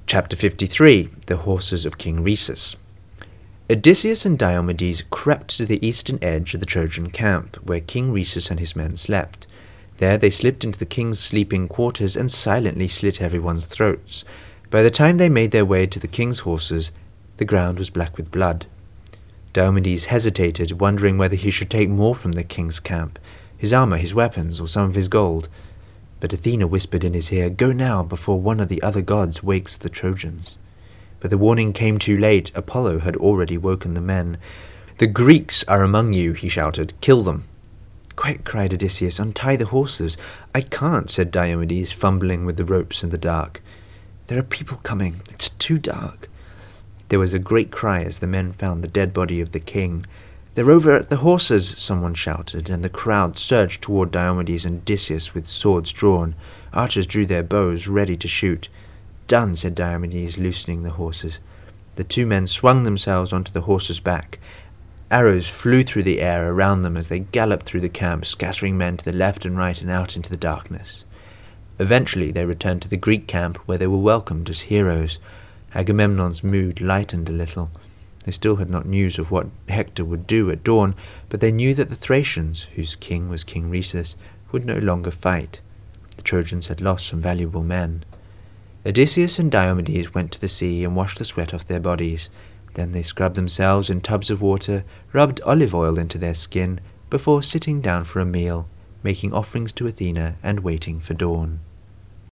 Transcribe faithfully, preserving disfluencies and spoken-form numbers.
Chapter fifty-three. The Horses of King Rhesus. Odysseus and Diomedes crept to the eastern edge of the Trojan camp, where King Rhesus and his men slept. There they slipped into the king's sleeping quarters and silently slit everyone's throats. By the time they made their way to the king's horses, the ground was black with blood. Diomedes hesitated, wondering whether he should take more from the king's camp, his armor, his weapons, or some of his gold. But Athena whispered in his ear, "Go now, before one of the other gods wakes the Trojans." But the warning came too late. Apollo had already woken the men. "The Greeks are among you," he shouted. "Kill them." "Quick," cried Odysseus, "untie the horses." "I can't," said Diomedes, fumbling with the ropes in the dark. "There are people coming. It's too dark." There was a great cry as the men found the dead body of the king. "They're over at the horses," someone shouted, and the crowd surged toward Diomedes and Odysseus with swords drawn. Archers drew their bows, ready to shoot. "Done," said Diomedes, loosening the horses. The two men swung themselves onto the horses' back. Arrows flew through the air around them as they galloped through the camp, scattering men to the left and right and out into the darkness. Eventually they returned to the Greek camp, where they were welcomed as heroes. Agamemnon's mood lightened a little. They still had not news of what Hector would do at dawn, but they knew that the Thracians, whose king was King Rhesus, would no longer fight. The Trojans had lost some valuable men. Odysseus and Diomedes went to the sea and washed the sweat off their bodies. Then they scrubbed themselves in tubs of water, rubbed olive oil into their skin, before sitting down for a meal, making offerings to Athena and waiting for dawn.